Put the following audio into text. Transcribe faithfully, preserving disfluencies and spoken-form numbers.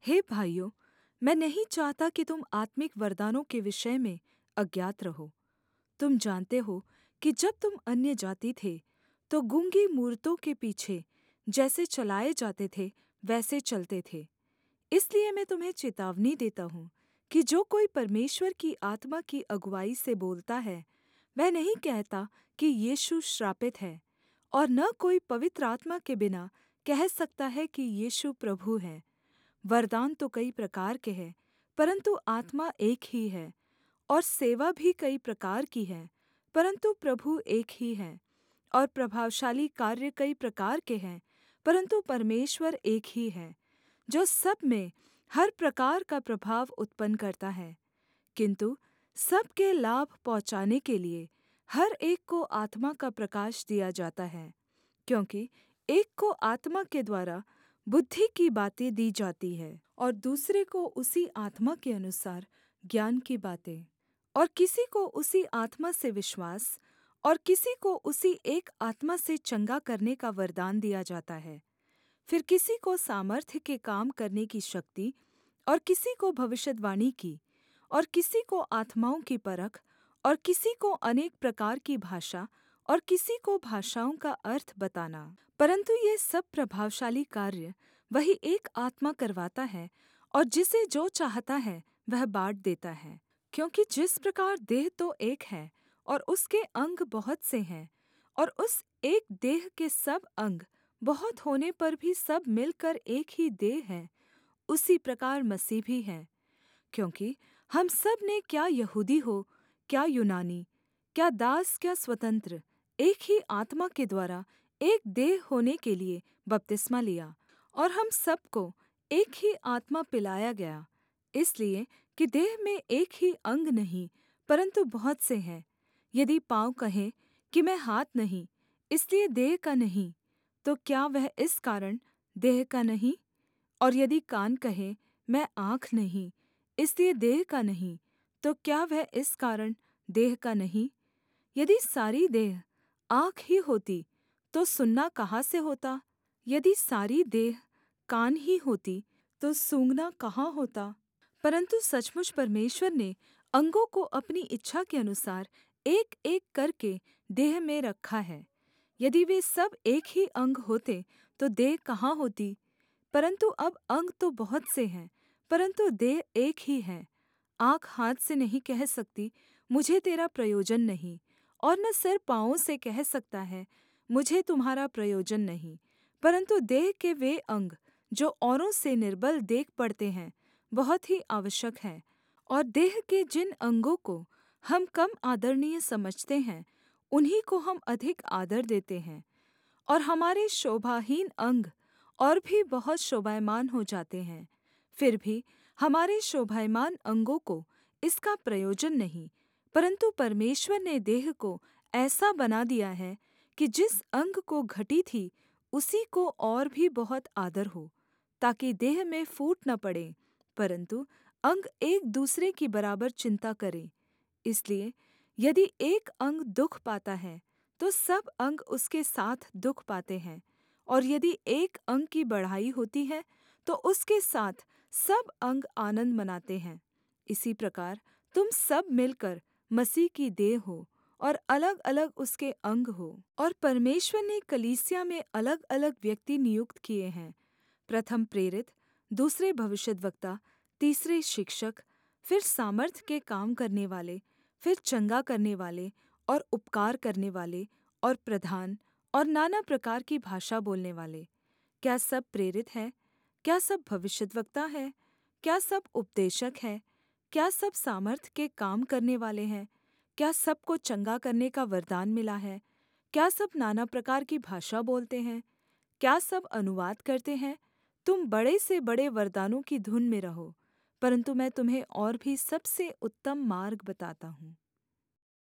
हे भाइयों, मैं नहीं चाहता कि तुम आत्मिक वरदानों के विषय में अज्ञात रहो। तुम जानते हो कि जब तुम अन्यजाति थे, तो गूँगी मूरतों के पीछे जैसे चलाए जाते थे, वैसे चलते थे। इसलिए मैं तुम्हें चेतावनी देता हूँ कि जो कोई परमेश्वर की आत्मा की अगुआई से बोलता है, वह नहीं कहता कि यीशु श्रापित है, और न कोई पवित्र आत्मा के बिना कह सकता है कि यीशु प्रभु है। वरदान तो कई प्रकार के हैं, परन्तु आत्मा एक ही है। और सेवा भी कई प्रकार की है, परन्तु प्रभु एक ही है। और प्रभावशाली कार्य कई प्रकार के हैं, परन्तु परमेश्वर एक ही है, जो सब में हर प्रकार का प्रभाव उत्पन्न करता है। किन्तु सबके लाभ पहुँचाने के लिए हर एक को आत्मा का प्रकाश दिया जाता है, क्योंकि एक को आत्मा के द्वारा बुद्धि की बातें दी जाती हैं, और दूसरे को उसी आत्मा के अनुसार ज्ञान की बातें, और किसी को उसी आत्मा से विश्वास, और किसी को उसी एक आत्मा से चंगा करने का वरदान दिया जाता है। फिर किसी को सामर्थ्य के काम करने की शक्ति, और किसी को भविष्यद्वाणी की, और किसी को आत्माओं की परख, और किसी को अनेक प्रकार की भाषा, और किसी को भाषाओं का अर्थ बताना। परन्तु ये सब प्रभावशाली कार्य वही एक आत्मा करवाता है, और जिसे जो चाहता है वह बाँट देता है। क्योंकि जिस प्रकार देह तो एक है, और उसके अंग बहुत से हैं, और उस एक देह के सब अंग बहुत होने पर भी सब मिलकर एक ही देह है, उसी प्रकार मसीह भी है। क्योंकि हम सब ने क्या यहूदी हो, क्या यूनानी, क्या दास, क्या स्वतंत्र, एक ही आत्मा के द्वारा एक देह होने के लिए बपतिस्मा लिया, और हम सबको एक ही आत्मा पिलाया गया। इसलिए कि देह में एक ही अंग नहीं, परन्तु बहुत से हैं। यदि पाँव कहे कि मैं हाथ नहीं, इसलिए देह का नहीं, तो क्या वह इस कारण देह का नहीं? और यदि कान कहे मैं आँख नहीं, इसलिए देह का नहीं, तो क्या वह इस कारण देह का नहीं? यदि सारी देह आँख ही होती, तो सुनना कहाँ से होता? यदि सारी देह कान ही होती, तो सूँघना कहाँ होता? परन्तु सचमुच परमेश्वर ने अंगों को अपनी इच्छा के अनुसार एक-एक करके देह में रखा है। यदि वे सब एक ही अंग होते, तो देह कहाँ होती? परन्तु अब अंग तो बहुत से हैं, परन्तु देह एक ही है। आँख हाथ से नहीं कह सकती, मुझे तेरा प्रयोजन नहीं, और न सिर पाँवों से कह सकता है, मुझे तुम्हारा प्रयोजन नहीं। परन्तु देह के वे अंग जो औरों से निर्बल देख पड़ते हैं, बहुत ही आवश्यक हैं। और देह के जिन अंगों को हम कम आदरणीय समझते हैं, उन्हीं को हम अधिक आदर देते हैं। और हमारे शोभाहीन अंग और भी बहुत शोभायमान हो जाते हैं। फिर भी हमारे शोभायमान अंगों को इसका प्रयोजन नहीं, परन्तु परमेश्वर ने देह को ऐसा बना दिया है कि जिस अंग को घटी थी, उसी को और भी बहुत आदर हो, ताकि देह में फूट न पड़े, परन्तु अंग एक दूसरे की बराबर चिन्ता करें। इसलिए यदि एक अंग दुःख पाता है, तो सब अंग उसके साथ दुःख पाते हैं, और यदि एक अंग की बढ़ाई होती है, तो उसके साथ सब अंग आनन्द मनाते हैं। इसी प्रकार तुम सब मिलकर मसीह की देह हो, और अलगअलग उसके अंग हो। और परमेश्वर ने कलीसिया में अलगअलग व्यक्ति नियुक्त किए हैं, प्रथम प्रेरित, दूसरे भविष्यद्वक्ता, तीसरे शिक्षक, फिर सामर्थ्य के काम करनेवाले, फिर चंगा करनेवाले, और उपकार करनेवाले, और प्रधान, और नाना प्रकार की भाषा बोलनेवाले। क्या सब प्रेरित हैं? क्या सब भविष्यद्वक्ता हैं? क्या सब उपदेशक हैं? क्या सब सामर्थ्य के काम करनेवाले हैं? क्या सबको चंगा करने का वरदान मिला है? क्या सब नाना प्रकार की भाषा बोलते हैं? क्या सब अनुवाद करते हैं? तुम बड़े से बड़े वरदानों की धुन में रहो, परन्तु मैं तुम्हें और भी सबसे उत्तम मार्ग बताता हूँ।